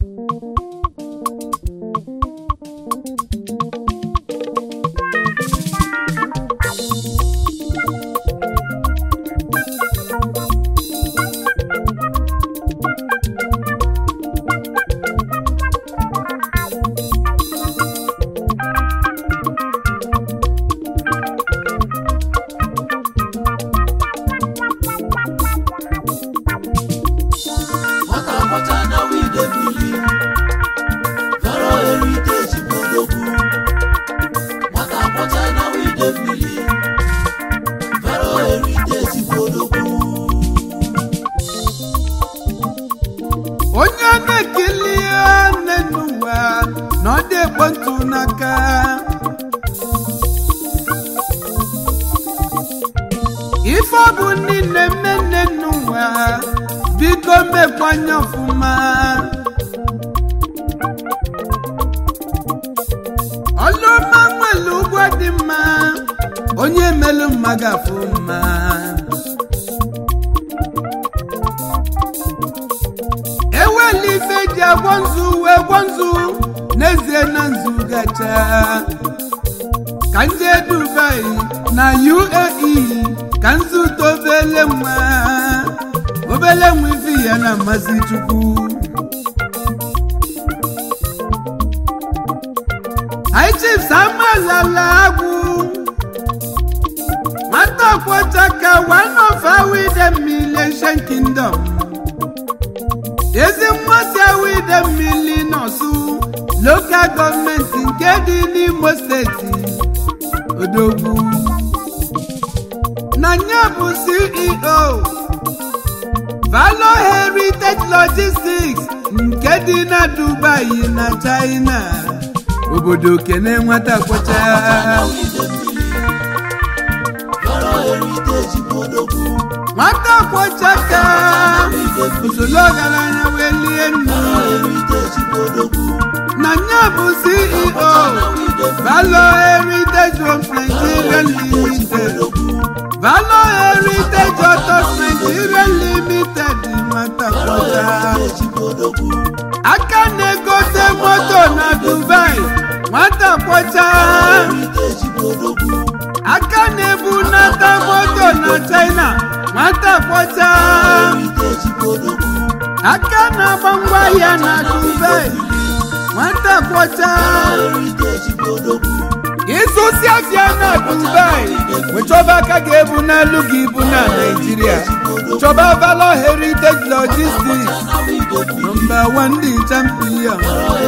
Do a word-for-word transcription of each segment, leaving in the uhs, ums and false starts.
obodo kene nwata kwacha nwata kwacha ka usoro garanya welie na nyabu C E O Valor Heritage of Nigeria Limited Valor Heritage of Nigeria Limited nwata kwacha aka negote moto na Dubai nwata kwacha aka nebu nata moto na China nwata kwacha aka na bangwa ya na Dubai nwata kwacha Isusi afia na Dubai wechoba aka ga-ebu na lugi ibu na Nigeria choba Valor Heritage Logistics number one the champion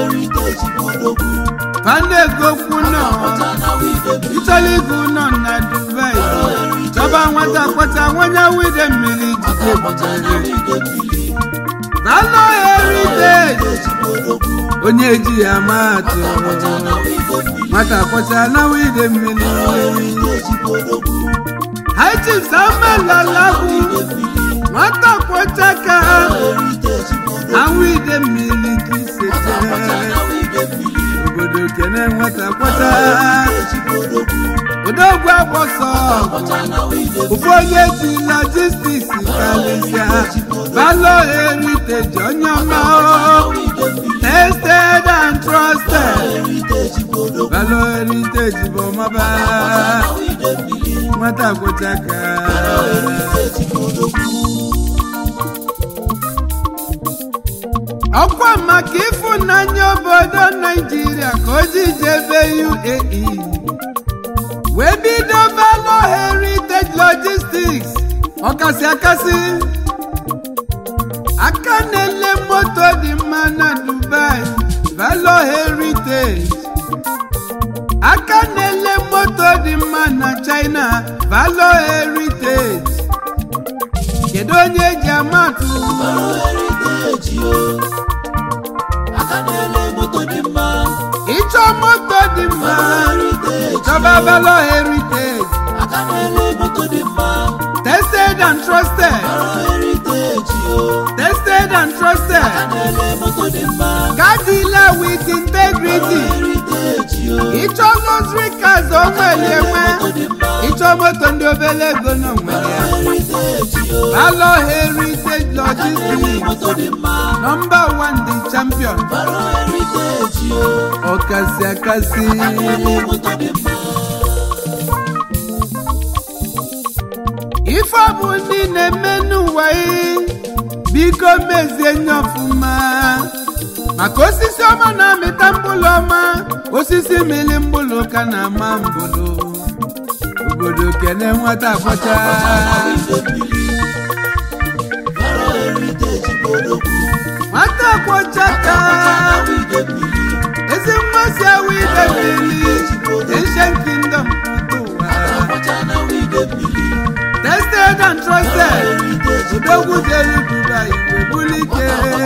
Pande go kuna Italy guna na Dubai choba nwata kwata wanya wide mmiri jide Valor Heritage onye ji ya mato nwata kwata na wide mmiri High Chief Samuel Lalabu nwata kwata ka awide mmiri kisete obodo kene nwata kwata odogwu akpọsọ ụfọdụ eji logistics kalisia Valor Heritage onye ọma tested and trusted Valor Heritage bụ ọmaba nwata kwata ka ọkwa maka ịfụnanya obodo Nigeria ka o ji jebe U A E wee bido Valor Heritage Logistics ọkasị akasị aka na-ele moto dị mma na Dubai Valor Heritage aka na-ele moto dị mma na China Valor Heritage kedu onye eji amatụ ịchọ moto dị mma chọba Valor Heritage tested and trusted tested and trusted car dealer with integrity ịchọ luxury cars onwere enwe ịchọ moto ndị obere ego n'onwere ya Valor Heritage Logistics Logistics number one the champion ọkasị akasị ife ọ bụ ndị na-eme n'ụwa biko mezie nye ọfụma maka osisi ọma na-amịta mkpụrụ ọma osisi mili mkpụrụ ka na-ama mbodo obodo kene nwata afọcha nwata afọcha ka ezi mmasị awụ ide mmiri Ancient Kingdom tested and trusted odogwu jelu Dubai webulike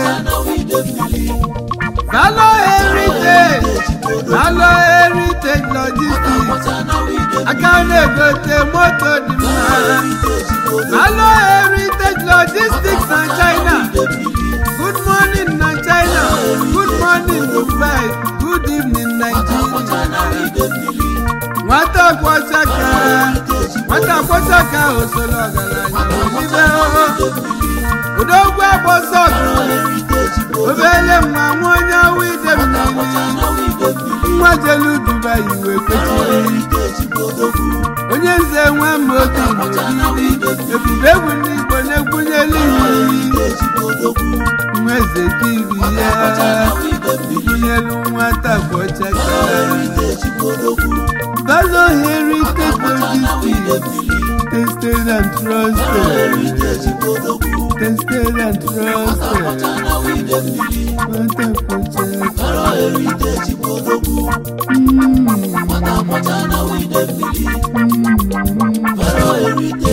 Valor Heritage Valor Heritage Logistics aka na-egote moto dị mma Valor Heritage Logistics na China good morning na China good morning Dubai good evening Nigeria nwata kwọchaka nwata kwọchaka osolo ọgaranya olibe odogwu agbọsọgụ obele nwa nwa onye awụ ide mmiri nwa jelu Dubai iwe kwechiri onye nze nwe moto n'obibi ebube egwu n'igbo na-egwunyelu iyi nwa eze kiri ya egwunyelu nwata kwọchaka Valor Heritage Logistics tested and trusted tested and trusted Valor Heritage